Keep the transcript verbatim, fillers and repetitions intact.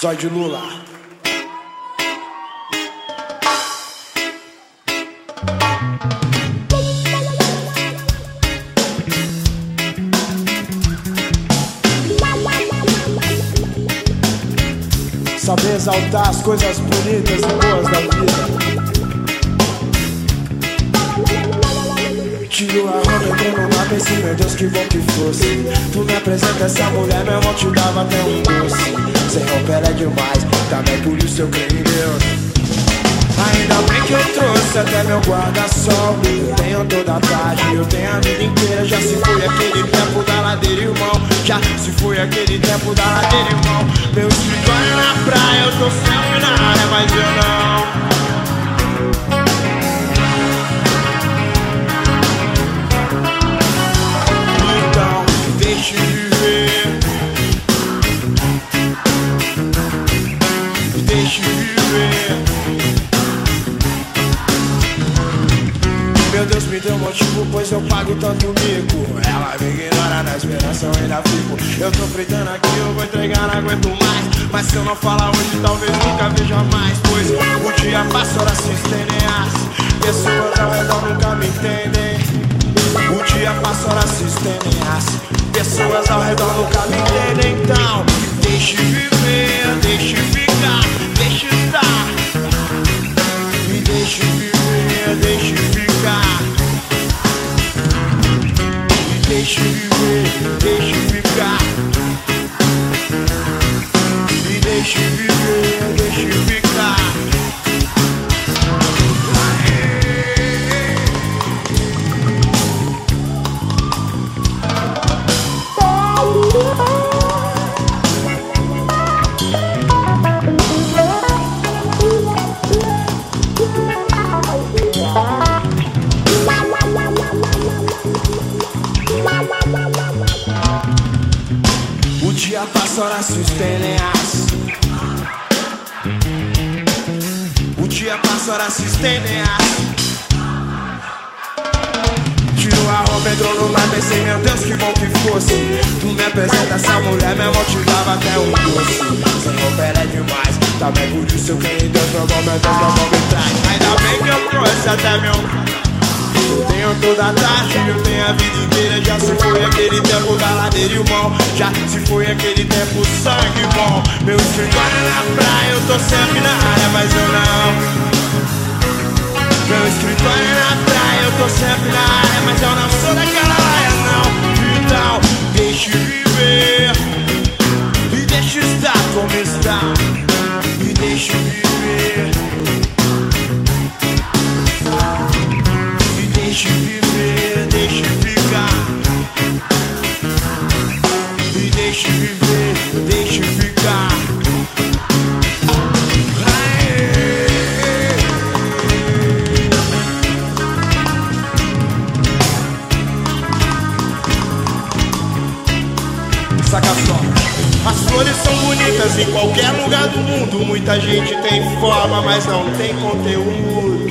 Zóio de Lula. Saber exaltar as coisas bonitas e boas da vida. Tiro a roupa, entrou no mar, pensei, meu Deus, que bom que fosse. Tu me apresenta essa mulher, meu irmão te dava até um doce. Sem roupa ela é demais, também por isso eu creio em Deus. Ainda bem que eu trouxe até meu guarda-sol. Eu tenho toda a tarde, eu tenho a vida inteira. Já se foi aquele tempo da ladeira, irmão. Já se foi aquele tempo da ladeira, irmão. Meu escritório é na praia, eu tô sempre na área, mas eu não. Então, deixe viver. Deixe viver. Meu Deus me deu motivo, pois eu pago tanto mico. Ela me ignora, na esperança eu ainda fico. Eu tô fritando aqui, eu vou entregar, não aguento mais. Mas se eu não falar hoje, talvez nunca veja mais. Pois o dia passa, horas se estendem. As pessoas ao redor nunca me entendem. O dia passa, horas se estendem. As pessoas ao redor nunca me entendem. Então, deixe viver, deixe ficar, deixe estar. Me deixe viver, deixe ficar. Me deixe viver, deixe ficar. Me deixe viver, deixe ficar. O dia passa, horas se estendem. As O dia passa, horas se estendem. As Tiro a roupa, entrou no mar, pensei, meu Deus, que bom que fosse. Tu me apresenta essa mulher, meu irmão te dava até um doce. Sem roupa ela é demais, também por isso eu creio em Deus. Meu bom, meu Deus, meu bom me traz. Ainda bem que eu trouxe até meu. Eu tenho toda a tarde, eu tenho a vida inteira. Já se foi aquele tempo da ladeira, irmão. Já se foi aquele tempo sangue bom. Meu escritório é na praia, eu tô sempre na área, mas eu não. Meu escritório é na praia, eu tô sempre na área, mas eu não sou daquela área, não. Então, deixe viver e deixe estar como está. Me deixe viver. Deixe viver, deixe ficar. Me deixe viver, deixe ficar. Saca só. As flores são bonitas em qualquer lugar do mundo. Muita gente tem forma, mas não tem conteúdo.